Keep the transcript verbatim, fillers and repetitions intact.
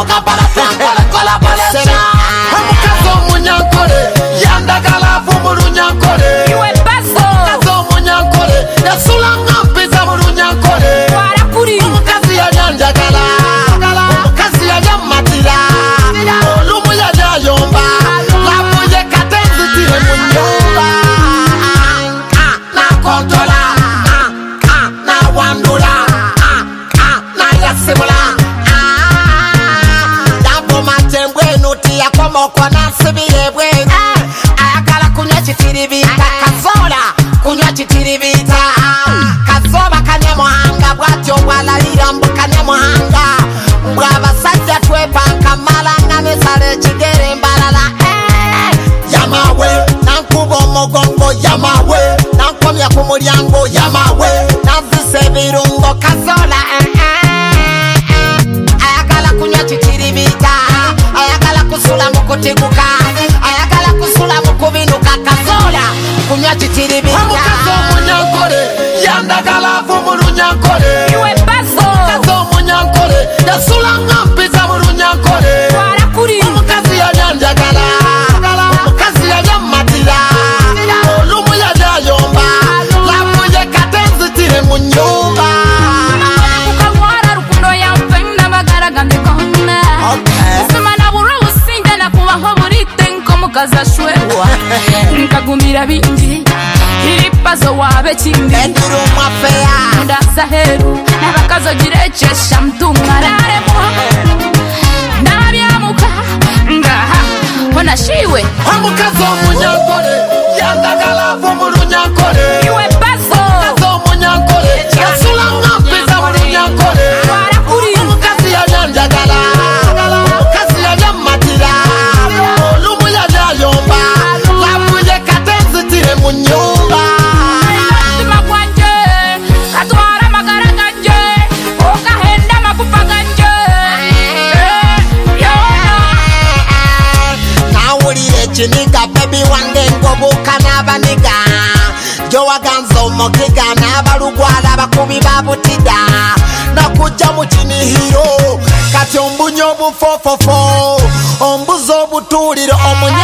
Kampala twakola collaboration. Omukazi omunyankole yandagala vumulunyankole. Iwe Bazo. Omukazi omunyankole yasula ngampiza mulunyankole. Warakuri. Omukazi yanyanjagala. Omukazi yanyamatira. Olumu yanyayomba. Lamuye katenzitire mu nyumba. Na kontola. Na wandula. Na yasimula. Dabo matembwe nuti ya komoko na nsibire bwenu. Ayagala kunywa chitiribita. Kazola kunywa chitiribita. Kazoba kanyamuhanga bwatyo bwalalira mbu kanyamuhanga. Bwabasajja twepanka malanga nesale kigere mbalala. Yamawe nankuba omugongo yamawe. Nankomya ku mulyango yamawe. Nanvisa ebirungo Kazola. Ayagala kunywa chitiribita. Ayagala kusula mukutiguka. Ayagala kusula mukubinuka. Kazola kunywa chitiribita. Omukazi omunyankole yandagala vumulunyankole. Iwe Bazo. Omukazi omunyankole yasula ngampiza mulunyankole. Warakuri. Omukazi yanyanjagala. Omukazi yanyamatira. Olumu yanyayomba. Lamuye katenzitire mu nyumba. Kukawara rukundo yampenda bagaragamye kona. Okay. Sema na buru usinja na kubaho burite nkomukazi ashwewa. Nkagumira bingi. Iri Bazo wabe kindi. Enduru mwafeya. Ndasa heru nabakazo girecesha mtungarare muhamu. Nabyamuka ngaha hona shiwe. Omukazi omunyankole yandagala vumulunyankole. Iwe Bazo. Omukazi omunyankole yasula ngampiza mulunyankole. Warakuri. Omukazi yanyanjagala. Omukazi yanyamatira. Olumu yanyayomba. Lamuye katenzitire mu nyumba. Mazima kwanje katwara magara ganje okahenda makufa ganje. Yona Nawulire ekiniga baby wange ngobuka n'abaniga. Gyowaganza omugiga n'abalugwala bakubi babutida. Nakujja mu kinihiro kati ombunya obufofofo. Ombuza obutuuliro omunya